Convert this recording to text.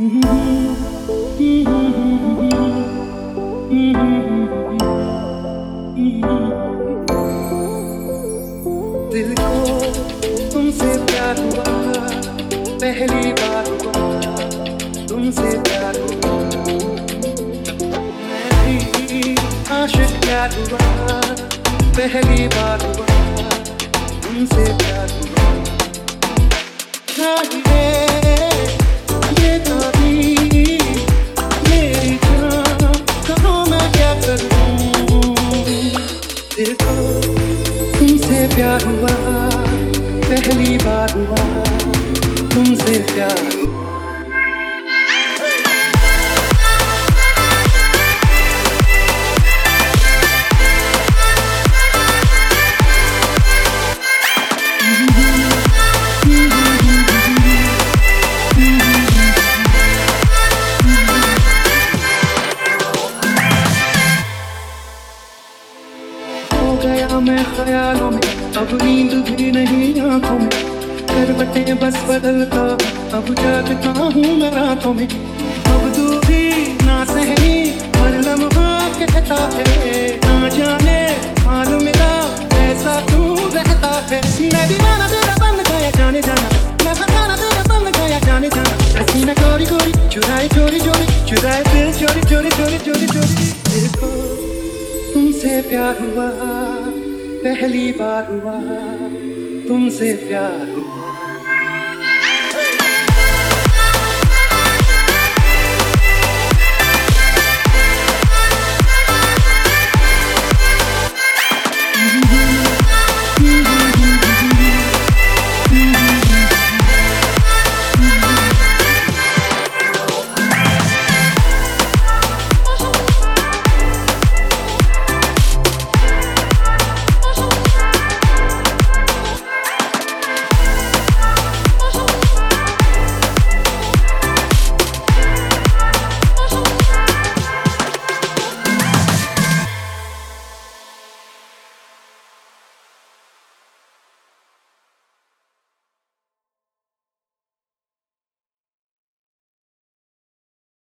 दिल को तुमसे प्यार हुआ, पहली बार हुआ तुमसे प्यार हुआ। मैं भी आशिक प्यार हुआ, पहली बार हुआ तुमसे प्यार हुआ। चाहिए ये कभी मेरी जान, कहो मैं क्या करूं। दिल को तुमसे प्यार हुआ, पहली बार हुआ तुमसे प्यार। हो गया मैं ख्यालों में, अब नींद भी नहीं आंखों में। करवटें बस बदलता, अब जागता हूँ मैं रातों में। अब दूरी ना सहनी, हर लम्हा कहता है ना जाने हाल मेरा ऐसा क्यों रहता है। मैं दीवाना तेरा बन गया जाने जाना, मैं फसाना तेरा बन गया जाने जाना। हसीना गोरी गोरी चुराए चोरी चोरी, चुराए दिल चोरी चोरी चोरी चोरी चोरी। दिल को तुमसे प्यार हुआ, पहली बार हुआ तुमसे प्यार।